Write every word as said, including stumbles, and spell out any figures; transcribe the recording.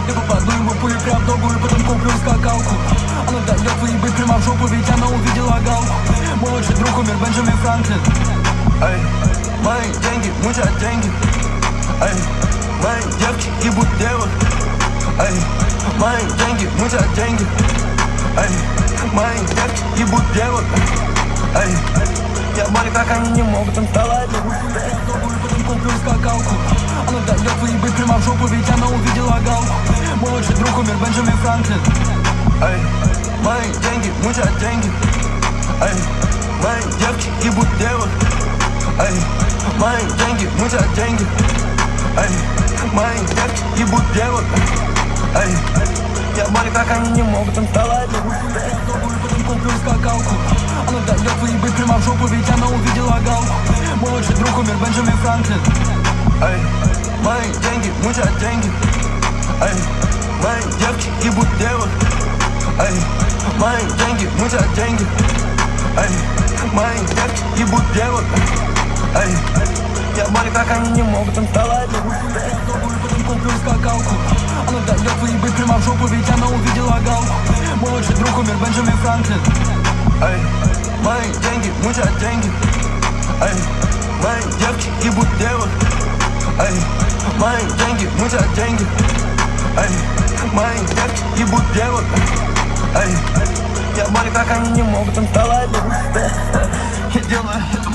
Я попаду ему пули прям в ногу и потом куплю скакалку. Она дает выебать прямо в жопу, ведь она увидела галку. Мой лучший друг умер, Бенджамин Франклин. Эй, мои деньги, мучат деньги. Эй, мои девки ебут девок. Эй, мои деньги, мучат деньги. Эй, мои девки ебут девок. Эй, я более как они не могут им вставать. Потом куплю скакалку. Она дает выебать прямо в жопу, ведь она увидела галку. Мой лучший друг умер, Бенджамин Франклин. Эй, мои деньги, мучат деньги. Эй, мои девки ебут девок. Эй, мои деньги, мучат деньги. Эй, мои девки ебут девок. Эй, я более как они не могут им вставать. Потом куплю скакалку. Она дает выебать прямо в жопу, ведь она увидела галку. Мой лучший друг умер, Бенджамин Франклин. Эй, мои деньги, мучат деньги. Эй, мои девки ебут девок. Эй, мои деньги, мучат деньги. Эй, мои девки ебут девок. Эй, я более как они не могут им вставать. Потом куплю скакалку. Она дает выебать прямо в жопу, ведь она увидела галку. Мой лучший друг умер, Бенджамин Франклин. Эй, мои деньги, мучат деньги. Эй, мои девки ебут девок. Эй, мои деньги, мучат деньги. Эй, мои девки ебут девок. Эй, я более как они не могут им вставать. Я делаю это